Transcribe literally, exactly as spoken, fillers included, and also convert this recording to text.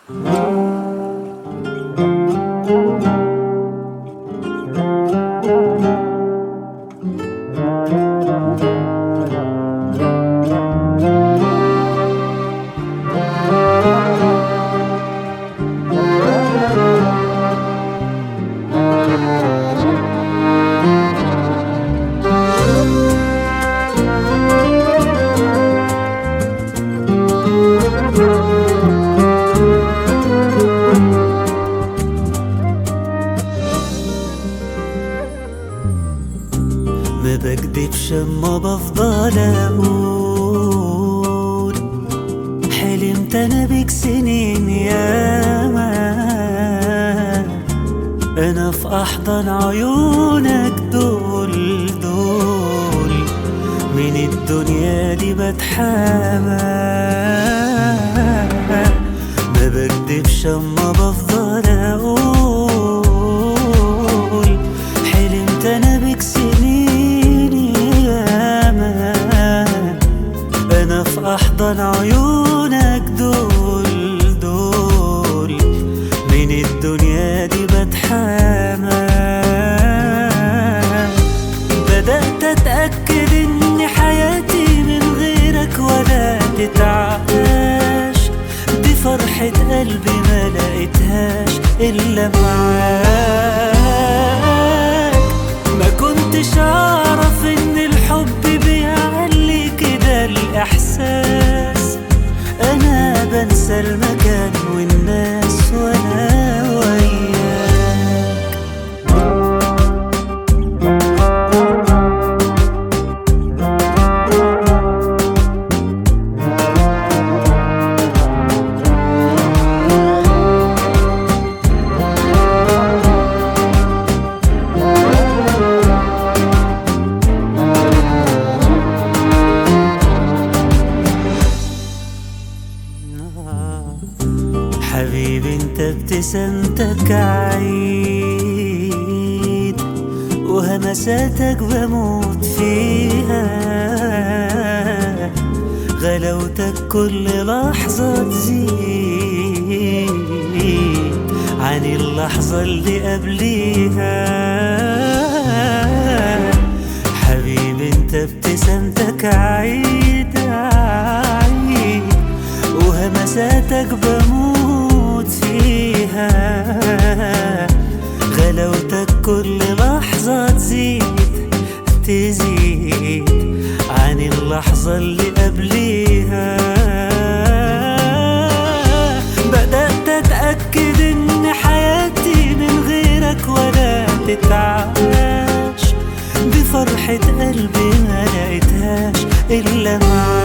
ما بكدبش اما بفضل اقول حلمت انا بيك سنين ياما، انا في احضن عيونك دول دول من الدنيا دي بتحامى. ما بكدبش اما بفضل اقول حلمت انا بيك سنين ياما، انا في احضن عيونك دول دول من الدنيا دي بتحامى. بدأت اتأكد ان حياتي من غيرك ولا تتعاش، دي فرحة قلبي ما لقيتهاش الا معاك. ما كنتش اعرف ان الحب بيعلي كده الاحساس، انا بنسى المكان والناس وانا وياك. حبيبي انت ابتسامتك عيد، وهمساتك بموت فيها، غلاوتك كل لحظة تزيد عن اللحظة اللي قبليها. حبيبي انت ابتسامتك عيد عيد، وهمساتك بموت فيها، غلاوتك كل لحظة تزيد تزيد عن اللحظة اللي قبليها. بدأت أتأكد إن حياتي من غيرك ولا تتعاش، بفرحة قلبي ما لقيتهاش إلا معاك.